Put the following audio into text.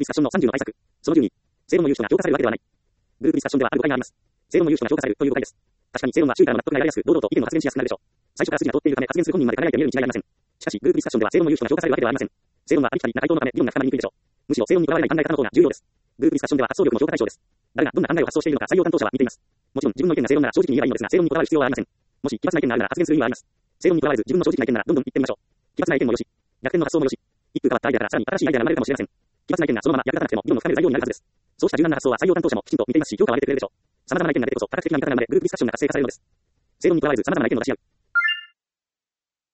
スカッションの30の対策。その12、正論の言う人が評価されるわけではない。グループディスカッションではある誤解があります。正論の言う人が評価されるという誤解です。確かに正論は周囲からの納得が得られやすく、堂々と意見を発言しやすくなるでしょう。最初から筋が通っているため発言する本人まで輝いて見えるに違いありません。しかし、グループディスカッションでは正論の言う人が評価されるわけではありません。正論はありきたりな回答のため議論が深まりにくいでしょう。むしろ正論にとらわれない考え方の方が重要です。グループディスカッションでは発想力の評価対象です。誰がどんな考えを発想しているのか採用担当者は見ています。もちろん自分の意見が正論なら正直に言えばいいのですが、正論にこだわる必要はありません。もし奇抜な意見があるなら発言する意味はあります。正論にこだわらず自分の正直な意見ならどんどん言ってみましょう。奇抜な意見もよし、逆転の発想もよし、一風変わったアイデアからさらに新しいアイデアが生まれるかもしれません。奇抜な意見がそのまま役立たなくても議論の深める材料になるはずです。そうした柔軟な発想は採用担当者もきちんと見ていますし、評価を上げてくれるでしょう。様々な意見が出てこそ、多角的な見方が生まれ、グループディスカッションが活性化されるのです。正論にこだわらず様々な意見を出し合う。